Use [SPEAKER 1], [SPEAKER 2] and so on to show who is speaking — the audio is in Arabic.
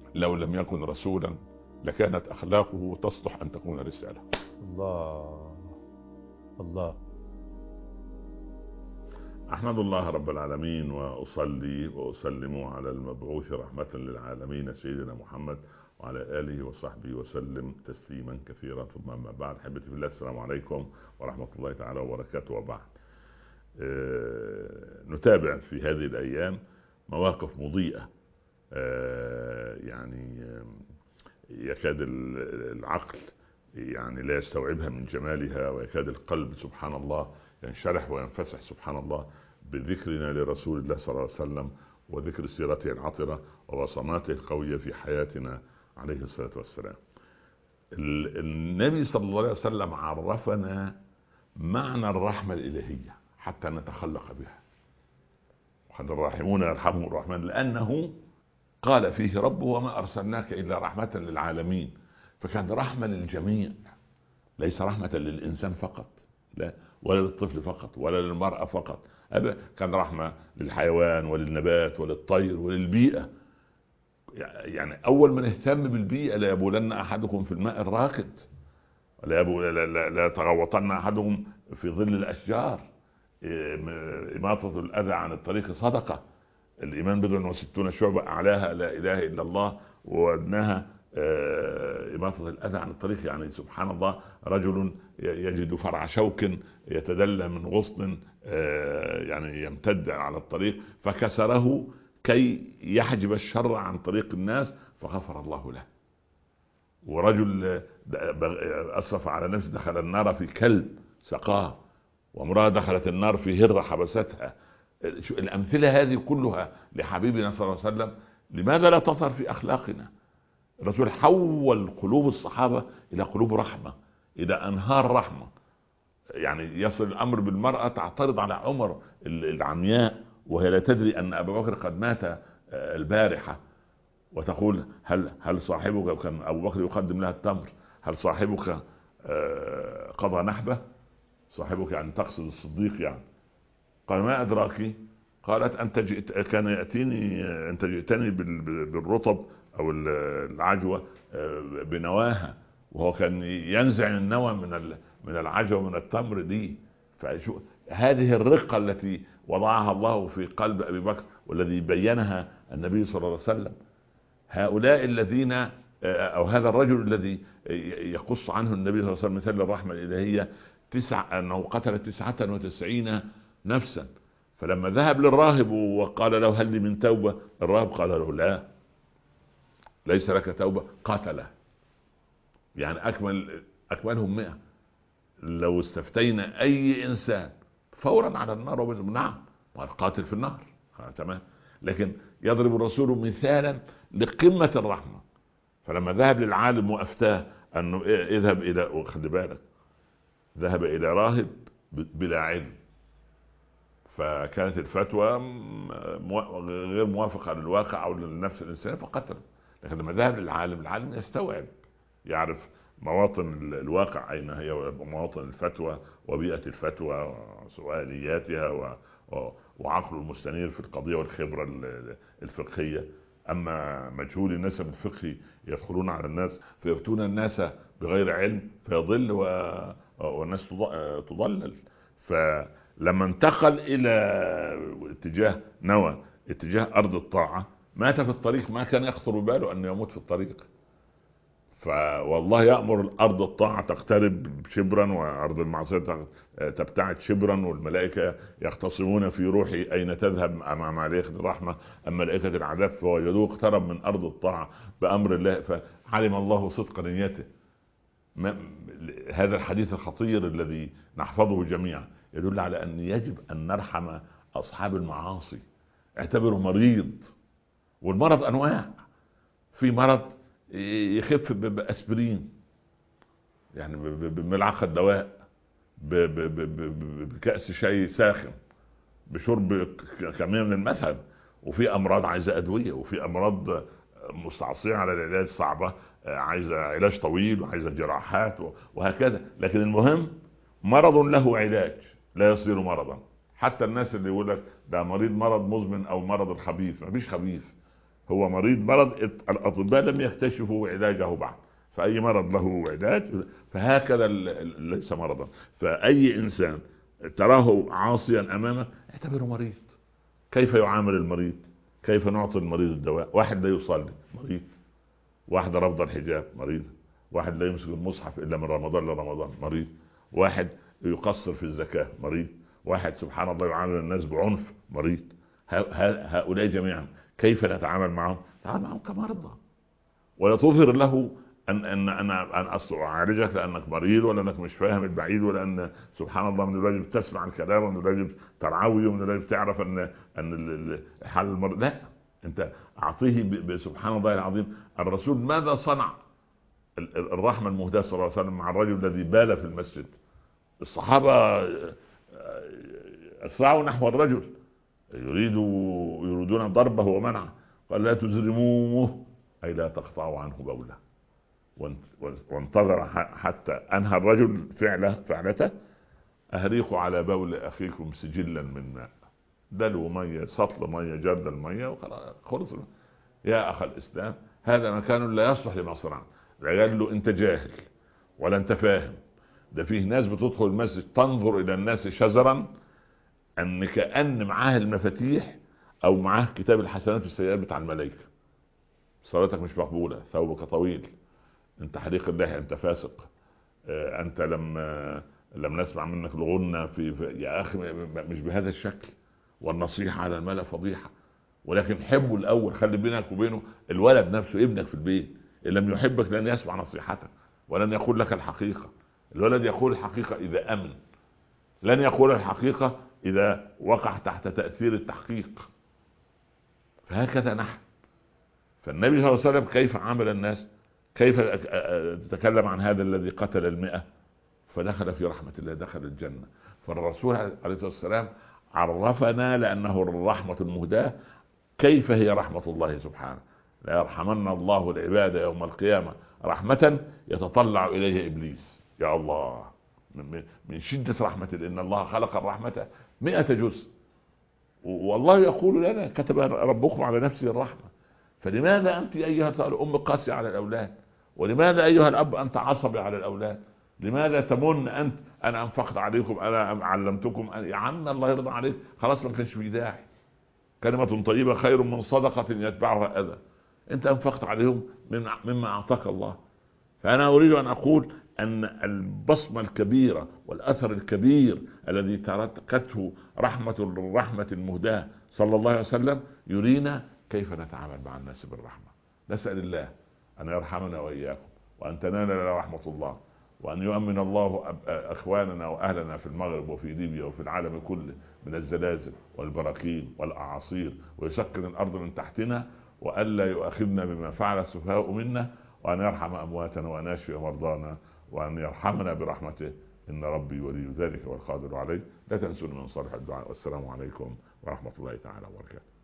[SPEAKER 1] لو لم يكن رسولا لكانت أخلاقه تصلح أن تكون رسالة.
[SPEAKER 2] الله الله.
[SPEAKER 1] أحمد الله رب العالمين وأصلي وأسلم على المبعوث رحمة للعالمين سيدنا محمد وعلى آله وصحبه وسلم تسليما كثيرا، ثم أما بعد. حبتي في الله، السلام عليكم ورحمة الله تعالى وبركاته. وبعد نتابع في هذه الأيام مواقف مضيئة، يعني يكاد العقل يعني لا يستوعبها من جمالها، ويكاد القلب سبحان الله ينشرح وينفسح سبحان الله بذكرنا لرسول الله صلى الله عليه وسلم وذكر سيرته العطرة وبصماته القوية في حياتنا عليه الصلاة والسلام. النبي صلى الله عليه وسلم عرفنا معنى الرحمة الإلهية حتى نتخلق بها. وقد الراحمون يرحمهم الرحمن، لأنه قال فيه ربه وما أرسلناك إلا رحمة للعالمين، فكان رحمة للجميع، ليس رحمة للإنسان فقط، لا، ولا للطفل فقط، ولا للمرأة فقط، كان رحمة للحيوان وللنبات وللطير وللبيئة. يعني أول من اهتم بالبيئة: لا يبولن أحدكم في الماء الراكد، لا يتغوطن أحدهم في ظل الأشجار، إماطة الأذى عن الطريق صدقة، الإيمان 60 شعبة أعلاها لا إله إلا الله وأدناها إماطة الأذى عن الطريق. يعني سبحان الله، رجل يجد فرع شوك يتدلى من غصن يعني يمتد على الطريق فكسره كي يحجب الشر عن طريق الناس فغفر الله له. ورجل أسرف على نفسه دخل النار في كلب سقاه، وامرأة دخلت النار في هرة حبستها. الأمثلة هذه كلها لحبيبنا صلى الله عليه وسلم. لماذا لا تظهر في أخلاقنا؟ الرسول حول قلوب الصحابة إلى قلوب رحمة، إلى أنهار رحمة. يعني يصل الأمر بالمرأة تعترض على عمر العمياء وهي لا تدري أن أبا بكر قد مات البارحة، وتقول هل صاحبك، كان أبو بكر يقدم لها التمر، هل صاحبك قضى نحبه؟ صاحبك يعني تقصد الصديق يعني. قال ما أدراك؟ قالت أنت كان يأتيني، أنت جئتني بالرطب أو العجوة بنواها، وهو كان ينزع النوى من العجوة من التمر دي. فشو هذه الرقة التي وضعها الله في قلب أبي بكر والذي بينها النبي صلى الله عليه وسلم. هؤلاء الذين أو هذا الرجل الذي يقص عنه النبي صلى الله عليه وسلم مثال الرحمة الإلهية أنه قتل 99 نفسا، فلما ذهب للراهب وقال له هل لي من توبة، الراهب قال له لا، ليس لك توبة، قاتله. يعني أكملهم 100. لو استفتينا أي إنسان فورا على النار نعم، والقاتل في النار تمام. لكن يضرب الرسول مثالا لقمة الرحمة. فلما ذهب للعالم وأفتاه أنه اذهب إلى، وخلي بالك ذهب إلى راهب بلا علم، فكانت الفتوى غير موافقة للواقع أو لنفس الإنسان فقتله. لكن لما ذهب للعالم، العالم يستوعب، يعرف مواطن الواقع أين هي، ومواطن الفتوى وبيئة الفتوى وسؤالياتها وعقل المستنير في القضية والخبرة الفقهية. أما مجهول النسب الفقهي يدخلون على الناس فيفتون الناس بغير علم فيضل والناس تضلل. فلما انتقل إلى اتجاه نوى، اتجاه أرض الطاعة، مات في الطريق، ما كان يخطر باله أن يموت في الطريق. فوالله يأمر الأرض الطاعة تقترب شبرا وأرض المعصية تبتعد شبرا، والملائكة يختصمون في روحي أين تذهب مع ملائكة الرحمة، أما ملائكة العذاب فوجدوه اقترب من أرض الطاعة بأمر الله، فعلم الله صدق نيته. هذا الحديث الخطير الذي نحفظه جميعا يدل على أن يجب أن نرحم أصحاب المعاصي. اعتبره مريض، والمرض أنواع. في مرض يخف بأسبرين، يعني بملعقة دواء، بكأس شاي ساخن، بشرب كمية من المثل. وفي أمراض عايزة أدوية، وفي أمراض مستعصية على العلاج صعبة عايزة علاج طويل وعايزة جراحات وهكذا. لكن المهم مرض له علاج لا يصير مرضا. حتى الناس اللي يقول لك ده مريض مرض مزمن أو مرض الخبيث، ما فيش خبيث. هو مرض الأطباء لم يكتشفوا علاجه بعد، فأي مرض له علاج، فهكذا ليس مرضا. فأي إنسان تراه عاصيا أمامك اعتبره مريض. كيف يعامل المريض؟ كيف نعطي المريض الدواء؟ واحد لا يصلي مريض، واحد رفض الحجاب مريض، واحد لا يمسك المصحف إلا من رمضان لرمضان مريض، واحد يقصر في الزكاة مريض، واحد سبحان الله يعامل الناس بعنف مريض. هؤلاء جميعا كيف نتعامل معهم؟ نتعامل معهم كمرضى، ولا تظهر له ان اعالجك لانك مريض، ولا انك مش فاهم البعيد، ولا ان سبحان الله من الواجب تسمع الكلام، ومن الواجب ترعوي، ومن الواجب تعرف ان حل المرض. لا، انت اعطيه سبحان الله العظيم. الرسول ماذا صنع؟ الرحمه المهداه صلى الله عليه وسلم مع الرجل الذي بال في المسجد. الصحابه اسرعوا نحو الرجل يريدون ضربه ومنعه، قال لا تزرموه، اي لا تقطعوا عنه بوله. وانتظر حتى انهى الرجل فعلته. اهريقوا على بول اخيكم سجلا من ماء، دلوا ميه، سطل ميه، جرد الميه، وخلص. يا اخ الاسلام، هذا مكان لا يصلح لمصرع. قال له انت جاهل ولا انت فاهم. ده فيه ناس بتدخل المسجد تنظر الى الناس شزرا، ان كأن معاه المفاتيح او معاه كتاب الحسنات والسيئات بتاع الملائكة. صلاتك مش مقبولة، ثوبك طويل، انت حريق اللحية، انت فاسق، انت لم نسمع منك الغنى يا اخي مش بهذا الشكل. والنصيحة على الملأ فضيحة. ولكن حبه الاول، خلي بينك وبينه الولد نفسه، ابنك في البيت ان لم يحبك لن يسمع نصيحتك ولن يقول لك الحقيقة. الولد يقول الحقيقة اذا امن، لن يقول الحقيقة اذا وقع تحت تأثير التحقيق. فهكذا نحن. فالنبي صلى الله عليه وسلم كيف عامل الناس؟ كيف تتكلم عن هذا الذي قتل 100 فدخل في رحمة الله، دخل الجنة. فالرسول عليه الصلاة والسلام عرفنا لأنه الرحمة المهداة كيف هي رحمة الله سبحانه. لا يرحمن الله العباد يوم القيامة رحمة يتطلع إليه إبليس. يا الله، من شدة رحمة، لأن الله خلق الرحمة 100 جزء، والله يقول لنا كتب ربكم على نفسه الرحمة. فلماذا أنت أيها الأم قاسية على الأولاد؟ ولماذا أيها الأب أنت عصبي على الأولاد؟ لماذا تمن أنت؟ أنا أنفقت عليكم، أنا علمتكم، يا عم الله يرضى عليك، خلاص ما كانش في داعي. كلمة طيبة خير من صدقة يتبعها أذى. أنت أنفقت عليهم مما أعطاك الله. فأنا أريد أن أقول أن البصمة الكبيرة والأثر الكبير الذي تركته الرحمة المهداة صلى الله عليه وسلم يرينا كيف نتعامل مع الناس بالرحمة. نسأل الله أن يرحمنا وإياكم، وأن تنالنا رحمة الله، وأن يؤمن الله أخواننا وأهلنا في المغرب وفي ليبيا وفي العالم كله من الزلازل والبراكين والأعاصير، ويسكن الأرض من تحتنا، وألا يؤاخذنا بما فعل السفهاء منا، وأن يرحم أمواتنا وأن يشفي مرضانا، وأن يرحمنا برحمته، إن ربي ولي ذلك والقادر عليه. لا تنسون من صالح الدعاء. والسلام عليكم ورحمة الله تعالى وبركاته.